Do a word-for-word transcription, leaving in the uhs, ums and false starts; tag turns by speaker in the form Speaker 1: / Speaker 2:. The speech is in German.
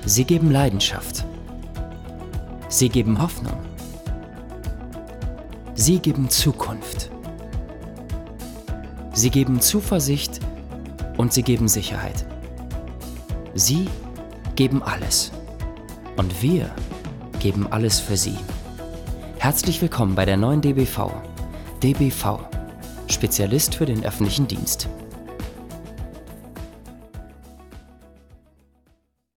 Speaker 1: Sie geben Leidenschaft. Sie geben Hoffnung. Sie geben Zukunft. Sie geben Zuversicht und sie geben Sicherheit. Sie geben alles. Und wir geben alles für Sie. Herzlich willkommen bei der neuen D B V. D B V, Spezialist für den öffentlichen Dienst.